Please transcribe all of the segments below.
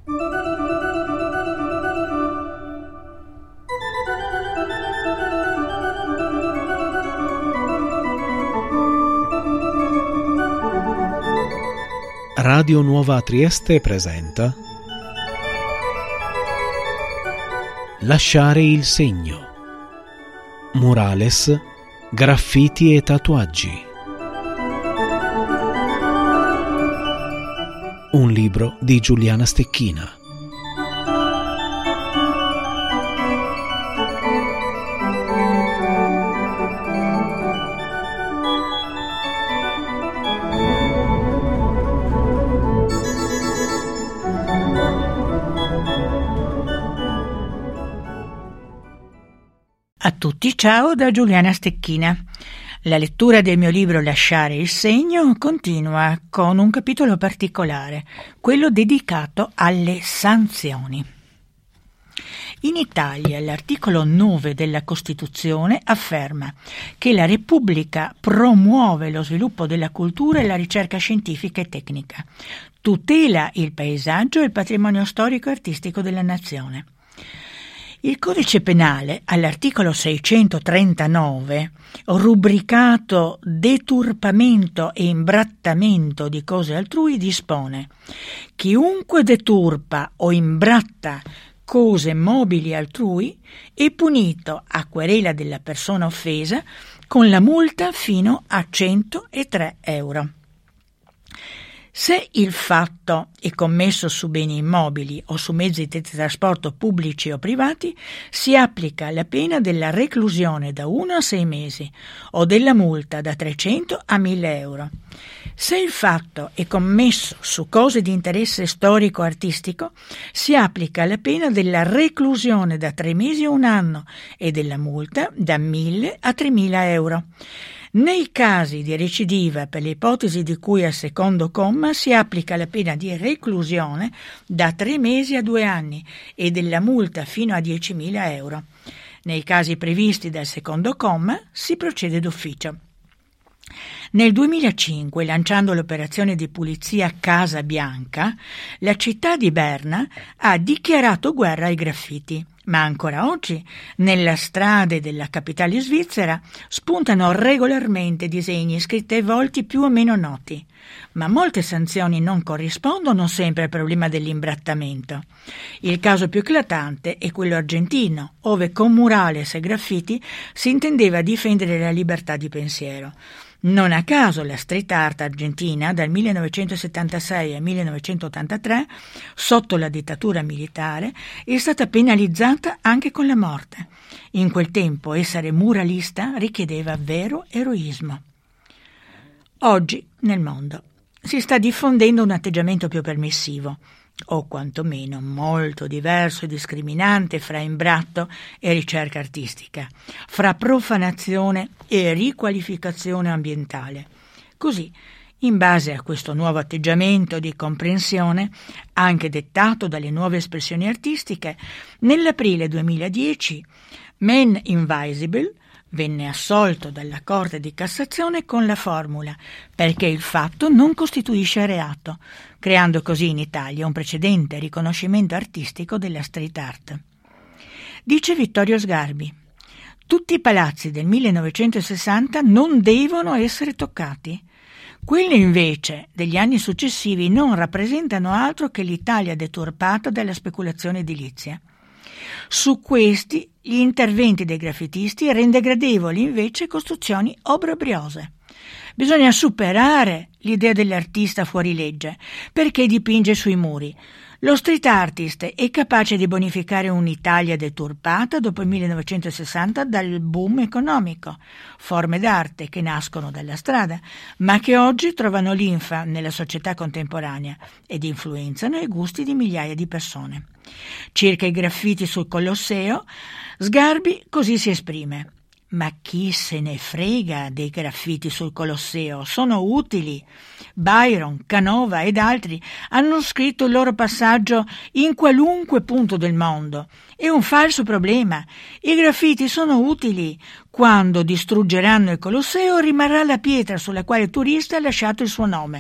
Radio Nuova Trieste presenta Lasciare il segno. Murales, graffiti e tatuaggi. Un libro di Giuliana Stecchina. A tutti, ciao da Giuliana Stecchina. La lettura del mio libro Lasciare il segno continua con un capitolo particolare, quello dedicato alle sanzioni. In Italia l'articolo 9 della Costituzione afferma che la Repubblica promuove lo sviluppo della cultura e la ricerca scientifica e tecnica, tutela il paesaggio e il patrimonio storico e artistico della nazione. Il Codice Penale, all'articolo 639, rubricato Deturpamento e imbrattamento di cose altrui, dispone: chiunque deturpa o imbratta cose mobili altrui è punito a querela della persona offesa con la multa fino a 103 euro. Se il fatto è commesso su beni immobili o su mezzi di trasporto pubblici o privati, si applica la pena della reclusione da 1 a 6 mesi o della multa da 300 a 1000 euro. Se il fatto è commesso su cose di interesse storico-artistico, si applica la pena della reclusione da 3 mesi a 1 anno e della multa da 1000 a 3000 euro. Nei casi di recidiva per le ipotesi di cui al secondo comma si applica la pena di reclusione da 3 mesi a 2 anni e della multa fino a 10.000 euro. Nei casi previsti dal secondo comma si procede d'ufficio. Nel 2005, lanciando l'operazione di pulizia Casa Bianca, la città di Berna ha dichiarato guerra ai graffiti. Ma ancora oggi, nelle strade della capitale svizzera, spuntano regolarmente disegni, scritte e volti più o meno noti. Ma molte sanzioni non corrispondono sempre al problema dell'imbrattamento. Il caso più eclatante è quello argentino, ove con murales e graffiti si intendeva difendere la libertà di pensiero. Non a caso la street art argentina dal 1976 al 1983, sotto la dittatura militare, è stata penalizzata anche con la morte. In quel tempo essere muralista richiedeva vero eroismo. Oggi nel mondo si sta diffondendo un atteggiamento più permissivo, o quantomeno molto diverso e discriminante fra imbratto e ricerca artistica, fra profanazione e riqualificazione ambientale. Così, in base a questo nuovo atteggiamento di comprensione, anche dettato dalle nuove espressioni artistiche, nell'aprile 2010 Man Invisible venne assolto dalla Corte di Cassazione con la formula perché il fatto non costituisce reato, creando così in Italia un precedente riconoscimento artistico della street art. Dice Vittorio Sgarbi: tutti i palazzi del 1960 non devono essere toccati. Quelli invece degli anni successivi non rappresentano altro che l'Italia deturpata dalla speculazione edilizia. Su questi gli interventi dei graffitisti rende gradevoli invece costruzioni obbrobriose. Bisogna superare l'idea dell'artista fuorilegge perché dipinge sui muri. Lo street artist è capace di bonificare un'Italia deturpata dopo il 1960 dal boom economico, forme d'arte che nascono dalla strada, ma che oggi trovano linfa nella società contemporanea ed influenzano i gusti di migliaia di persone. Circa i graffiti sul Colosseo, Sgarbi così si esprime: ma chi se ne frega dei graffiti sul Colosseo? Sono utili. Byron, Canova ed altri hanno scritto il loro passaggio in qualunque punto del mondo. È un falso problema. I graffiti sono utili. Quando distruggeranno il Colosseo rimarrà la pietra sulla quale il turista ha lasciato il suo nome.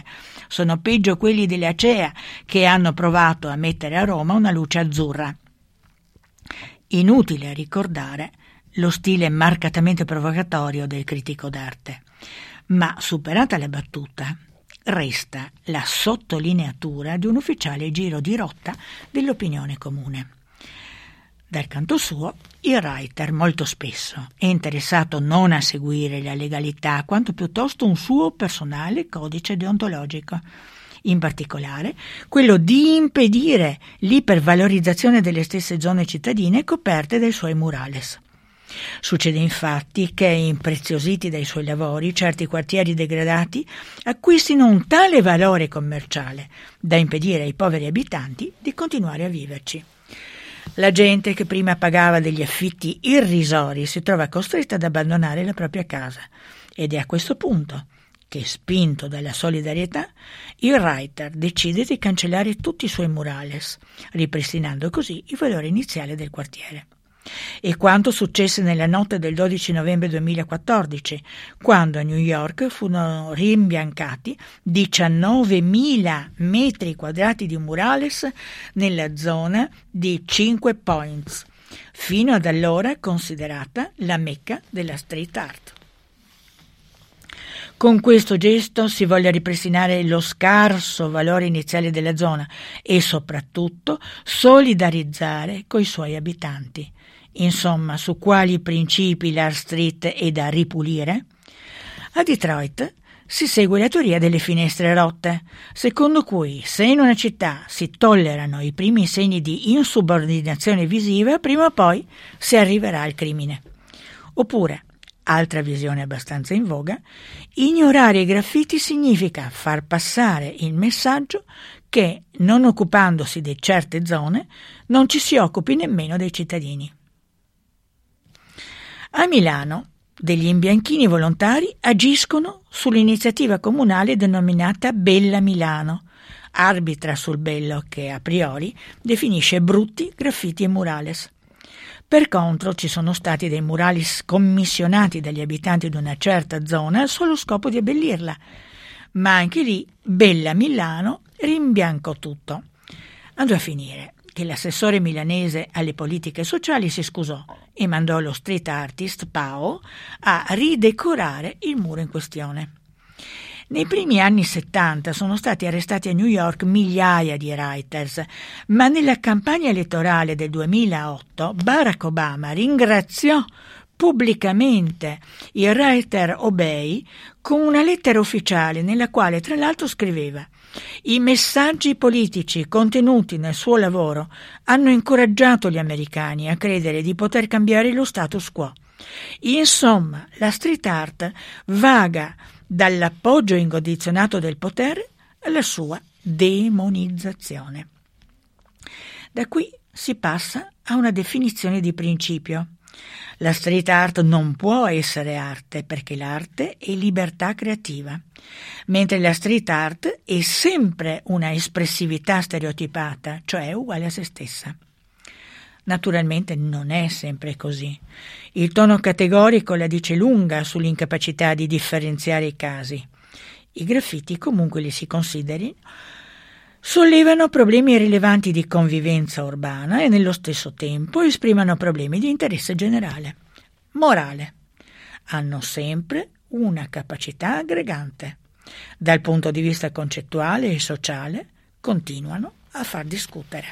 sono peggio quelli delle Acea, che hanno provato a mettere a Roma una luce azzurra. Inutile ricordare lo stile marcatamente provocatorio del critico d'arte, ma superata la battuta resta la sottolineatura di un ufficiale giro di rotta dell'opinione comune. Dal canto suo, il writer molto spesso è interessato non a seguire la legalità, quanto piuttosto un suo personale codice deontologico, in particolare quello di impedire l'ipervalorizzazione delle stesse zone cittadine coperte dai suoi murales. Succede infatti che, impreziositi dai suoi lavori, certi quartieri degradati acquistino un tale valore commerciale da impedire ai poveri abitanti di continuare a viverci. La gente che prima pagava degli affitti irrisori si trova costretta ad abbandonare la propria casa, ed è a questo punto che, spinto dalla solidarietà, il writer decide di cancellare tutti i suoi murales, ripristinando così il valore iniziale del quartiere. E quanto successe nella notte del 12 novembre 2014, quando a New York furono rimbiancati 19.000 metri quadrati di murales nella zona di 5 Points, fino ad allora considerata la mecca della street art. Con questo gesto si volle ripristinare lo scarso valore iniziale della zona e soprattutto solidarizzare coi suoi abitanti. Insomma, su quali principi l'Art Street è da ripulire? A Detroit si segue la teoria delle finestre rotte, secondo cui se in una città si tollerano i primi segni di insubordinazione visiva, prima o poi si arriverà al crimine. Oppure, altra visione abbastanza in voga, ignorare i graffiti significa far passare il messaggio che, non occupandosi di certe zone, non ci si occupi nemmeno dei cittadini. A Milano degli imbianchini volontari agiscono sull'iniziativa comunale denominata Bella Milano, arbitra sul bello che a priori definisce brutti graffiti e murales. Per contro ci sono stati dei murales commissionati dagli abitanti di una certa zona al solo scopo di abbellirla, ma anche lì Bella Milano rimbiancò tutto. Andò a finire che l'assessore milanese alle politiche sociali si scusò e mandò lo street artist Pao a ridecorare il muro in questione. Nei primi anni 70 sono stati arrestati a New York migliaia di writers, ma nella campagna elettorale del 2008 Barack Obama ringraziò pubblicamente il writer Obey con una lettera ufficiale nella quale tra l'altro scriveva: i messaggi politici contenuti nel suo lavoro hanno incoraggiato gli americani a credere di poter cambiare lo status quo. Insomma, la street art vaga dall'appoggio incondizionato del potere alla sua demonizzazione. Da qui si passa a una definizione di principio. La street art non può essere arte perché l'arte è libertà creativa, mentre la street art è sempre una espressività stereotipata, cioè uguale a se stessa. Naturalmente non è sempre così. Il tono categorico la dice lunga sull'incapacità di differenziare i casi. I graffiti, comunque li si consideri, sollevano problemi rilevanti di convivenza urbana e nello stesso tempo esprimono problemi di interesse generale. Morale. Hanno sempre una capacità aggregante. Dal punto di vista concettuale e sociale continuano a far discutere.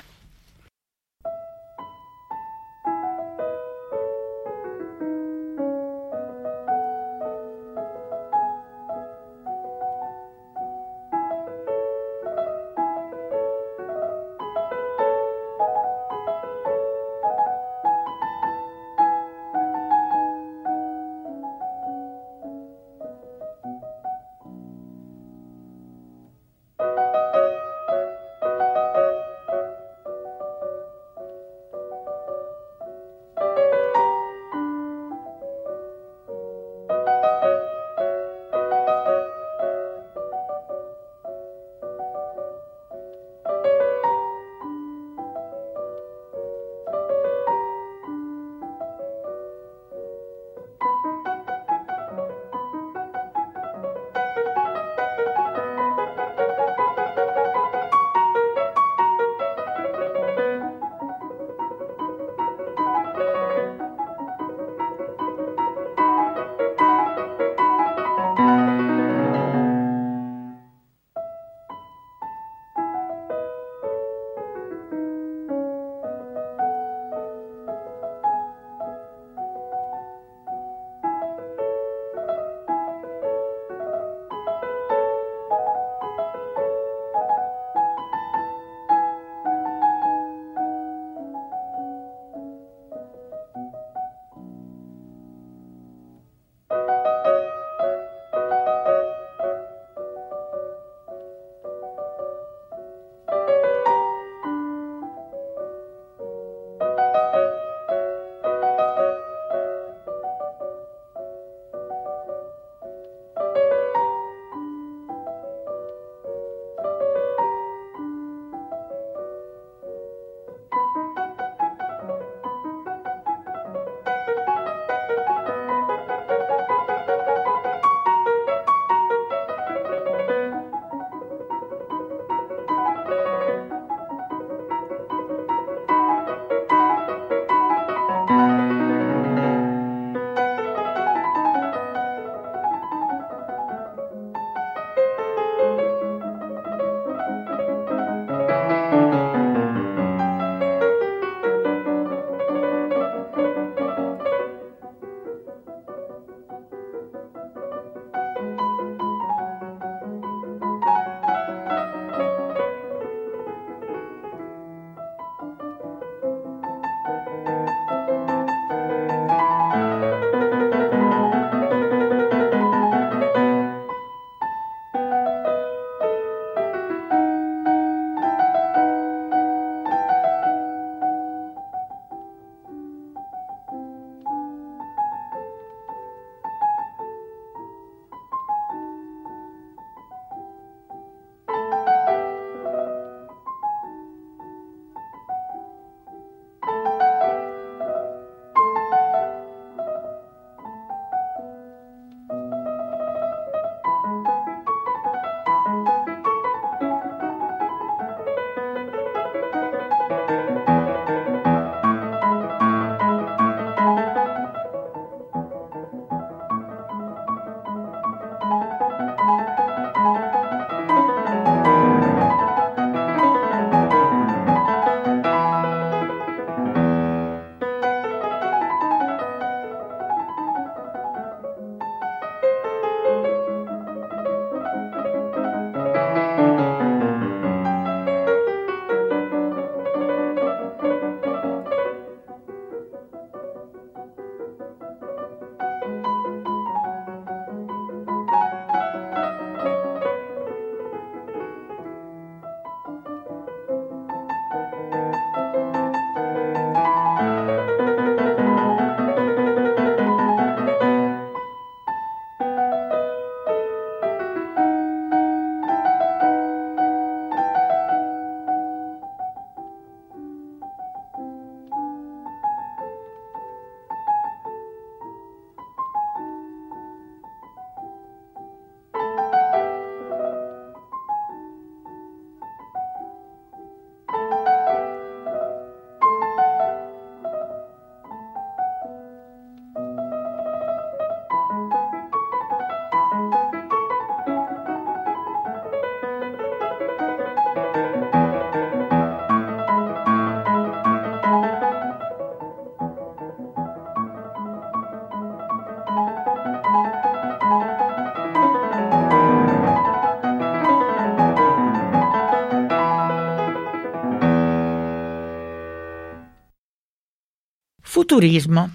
Futurismo.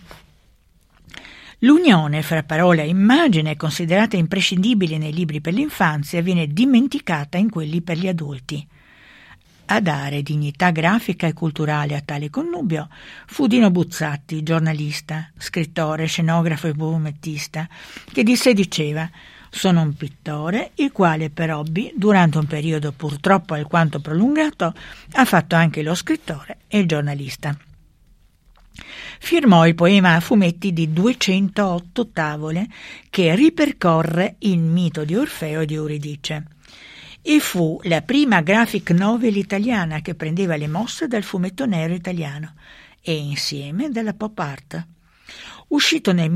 L'unione fra parola e immagine, considerata imprescindibile nei libri per l'infanzia, viene dimenticata in quelli per gli adulti. A dare dignità grafica e culturale a tale connubio fu Dino Buzzati, giornalista, scrittore, scenografo e fumettista, che di sé diceva: «Sono un pittore, il quale per hobby, durante un periodo purtroppo alquanto prolungato, ha fatto anche lo scrittore e il giornalista». Firmò il poema a fumetti di 208 tavole che ripercorre il mito di Orfeo e di Euridice, e fu la prima graphic novel italiana che prendeva le mosse dal fumetto nero italiano e insieme dalla pop art. Uscito nel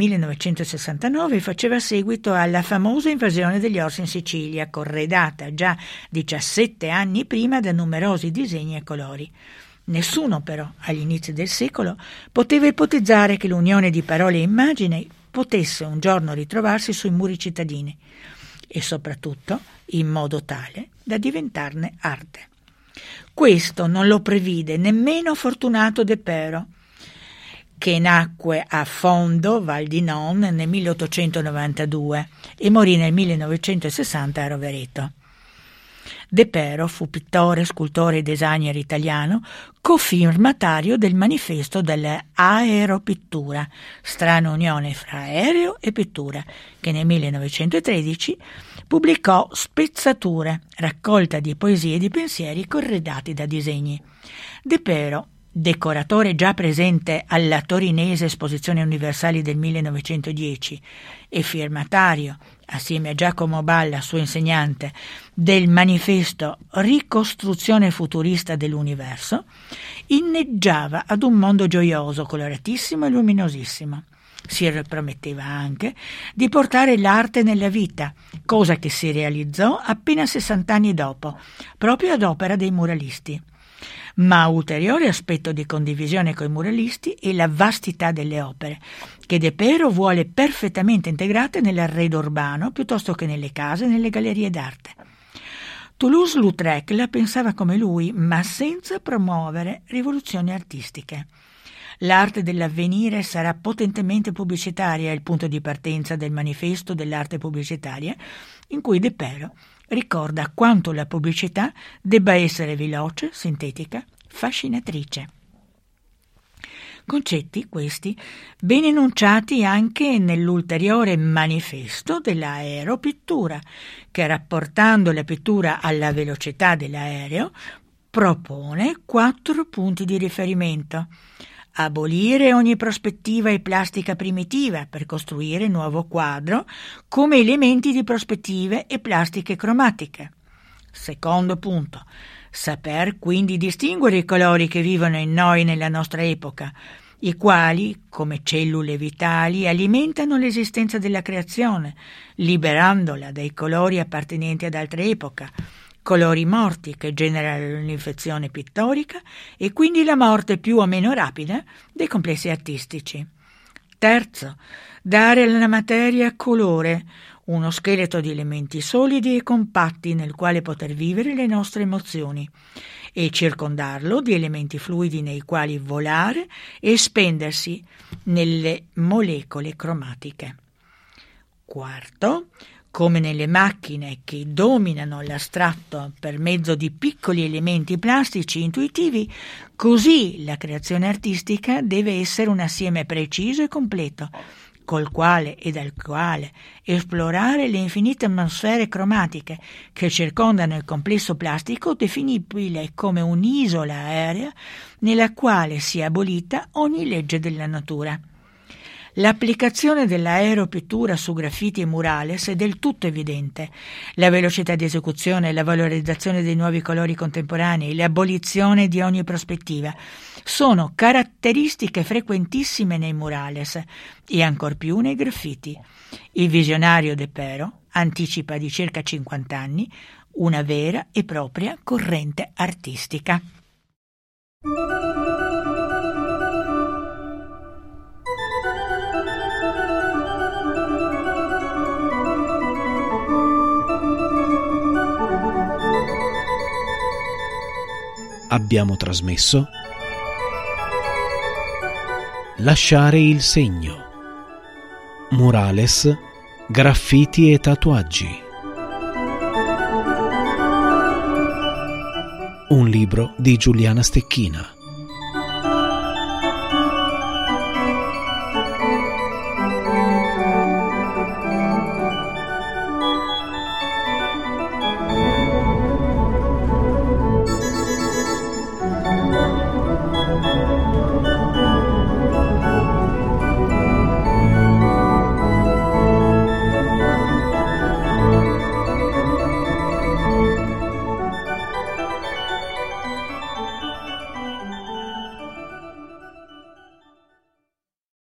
1969, faceva seguito alla famosa invasione degli orsi in Sicilia, corredata già 17 anni prima da numerosi disegni e colori. Nessuno però, agli inizi del secolo, poteva ipotizzare che l'unione di parole e immagini potesse un giorno ritrovarsi sui muri cittadini e soprattutto in modo tale da diventarne arte. Questo non lo previde nemmeno Fortunato De Pero, che nacque a Fondo, Val di Non, nel 1892 e morì nel 1960 a Rovereto. De Pero fu pittore, scultore e designer italiano, cofirmatario del manifesto dell'aeropittura, strana unione fra aereo e pittura, che nel 1913 pubblicò Spezzature, raccolta di poesie e di pensieri corredati da disegni. De Pero, decoratore già presente alla Torinese Esposizione Universali del 1910 e firmatario, assieme a Giacomo Balla, suo insegnante, del manifesto Ricostruzione futurista dell'universo, inneggiava ad un mondo gioioso, coloratissimo e luminosissimo. Si prometteva anche di portare l'arte nella vita, cosa che si realizzò appena 60 anni dopo, proprio ad opera dei muralisti. Ma ulteriore aspetto di condivisione coi muralisti è la vastità delle opere, che De Pero vuole perfettamente integrate nell'arredo urbano piuttosto che nelle case e nelle gallerie d'arte. Toulouse-Lautrec la pensava come lui, ma senza promuovere rivoluzioni artistiche. L'arte dell'avvenire sarà potentemente pubblicitaria, è il punto di partenza del manifesto dell'arte pubblicitaria, in cui De Pero ricorda quanto la pubblicità debba essere veloce, sintetica, fascinatrice. Concetti, questi, ben enunciati anche nell'ulteriore manifesto dell'aeropittura, che, rapportando la pittura alla velocità dell'aereo, propone 4 punti di riferimento. Abolire ogni prospettiva e plastica primitiva per costruire nuovo quadro come elementi di prospettive e plastiche cromatiche. Secondo punto, saper quindi distinguere i colori che vivono in noi nella nostra epoca, i quali, come cellule vitali, alimentano l'esistenza della creazione, liberandola dai colori appartenenti ad altre epoche, colori morti che generano l'infezione pittorica e quindi la morte più o meno rapida dei complessi artistici. Terzo, dare alla materia colore, uno scheletro di elementi solidi e compatti nel quale poter vivere le nostre emozioni, e circondarlo di elementi fluidi nei quali volare e spendersi nelle molecole cromatiche. Quarto, come nelle macchine che dominano l'astratto per mezzo di piccoli elementi plastici intuitivi, così la creazione artistica deve essere un assieme preciso e completo, col quale e dal quale esplorare le infinite atmosfere cromatiche che circondano il complesso plastico, definibile come un'isola aerea nella quale sia abolita ogni legge della natura. L'applicazione dell'aeropittura su graffiti e murales è del tutto evidente. La velocità di esecuzione, la valorizzazione dei nuovi colori contemporanei, l'abolizione di ogni prospettiva sono caratteristiche frequentissime nei murales e ancor più nei graffiti. Il visionario De Pero anticipa di circa 50 anni una vera e propria corrente artistica. Abbiamo trasmesso Lasciare il segno. Murales, graffiti e tatuaggi. Un libro di Giuliana Stecchina.